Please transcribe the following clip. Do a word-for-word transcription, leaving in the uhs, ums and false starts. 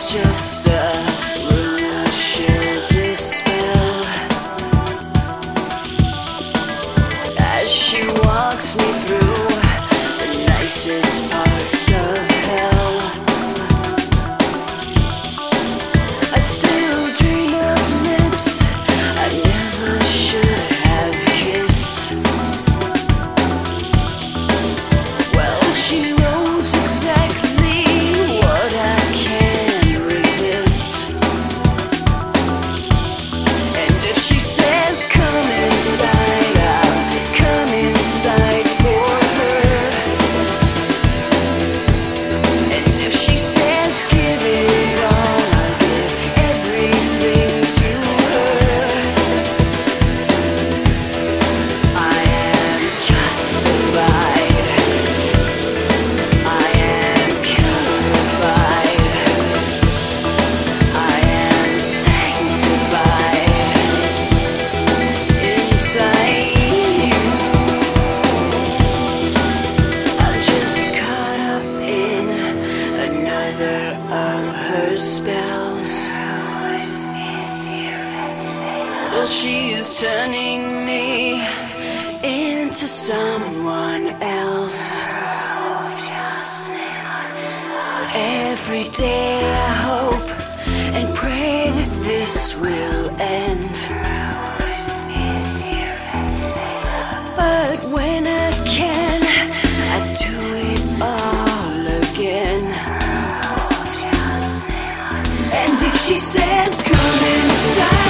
just a rumor she'll dispel as she walks me through the nicest parts of hell. I still dream of lips I never should have kissed. Well, she knows exactly what I can't resist. And if she says come inside, I'll come inside for her. And if she says give it all, I'll give everything to her. I am justified, I am purified, I am sanctified inside you. I'm just caught up in another of her spells. Well, she's turning me into someone else. Every day I hope and pray that this will end. But when I can, I do it all again. And if she says come inside,